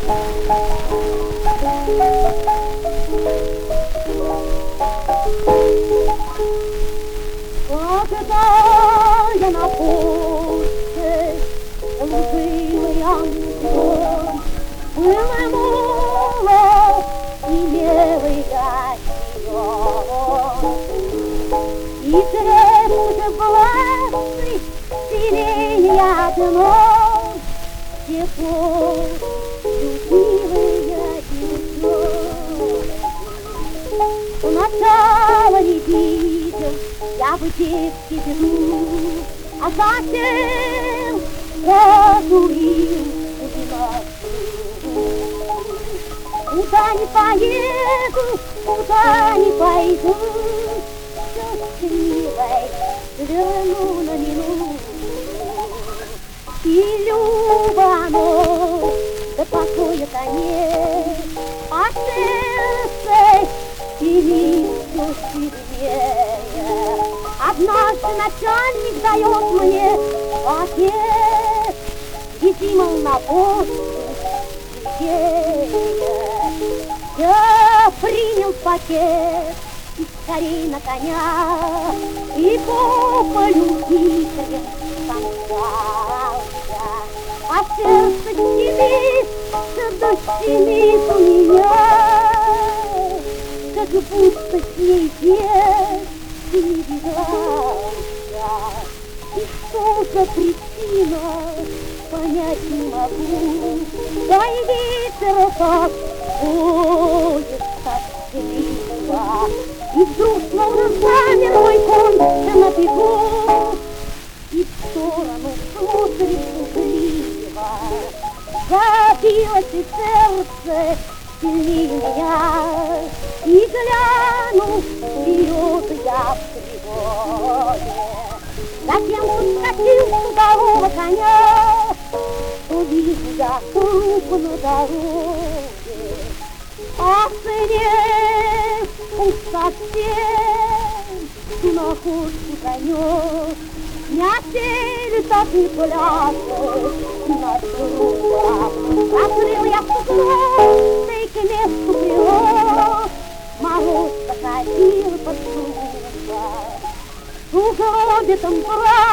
Когда я на почте лживый ангел, было молод и белый осенён, и крепко властный сирень одно, тепло любимая девчонка. Сначала не видел я в детстве беду, а затем разурил одиночку. Куда не поеду, куда не пойду, все милой верну на минуту. И любовь, да покоя-то нет, а сердце стремит все сильнее. Однажды начальник дает мне пакет, вези, мол, на воздух я принял пакет и скорей на коня, и по полю помчался, а сердце стремится, да стремит у меня, как будто с ней не видался. И что за причина, понять не могу, да и ветер как ходит тоскливо, и вдруг словно замер мой конь на бегу, и в сторону смотрит пугливо. Забилось и сердце сильнее меня, и гляну вперед я в тревоге. Затем подскочил с удалого коня, увижу я труп на дороге. Охренев совсем находку занес, не отели так и пляшет на трупах. Открыл я сугроб, да и к месту привез, мороз заходил под сугроб. В сугробе там брат